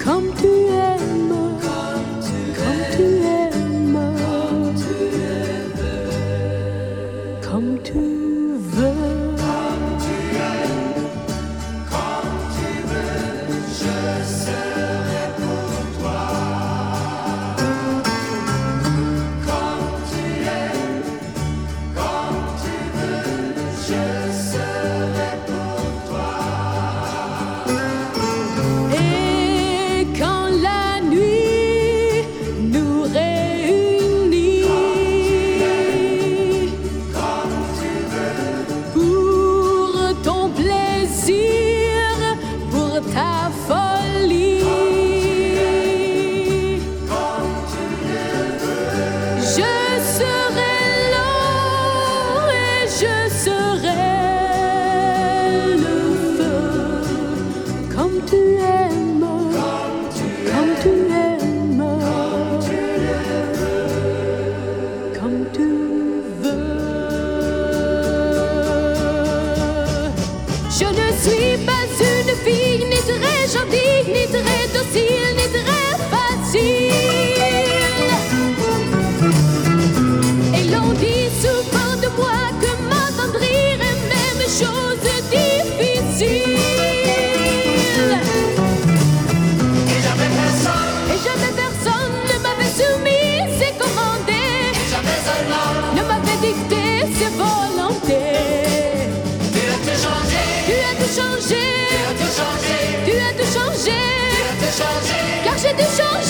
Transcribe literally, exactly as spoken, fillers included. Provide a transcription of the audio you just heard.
comme tu aimes, comme tu aimes, comme tu veux. Ta folie, je serai là et je serai le feu, comme tu aimes, comme tu aimes, comme tu veux. Je ne suis pas une fille ni très gentille, ni très docile, ni très facile. Et l'on dit souvent de moi que m'attendrir est même chose difficile. Et jamais personne, Et jamais personne ne m'avait soumis ses commandés, et jamais un homme ne m'avait dicté ses volontés. Tu as tout changé, Tu as tout changé, tu as tout changé, tu as tout changé, tu as tout changé. car j'ai tout changé.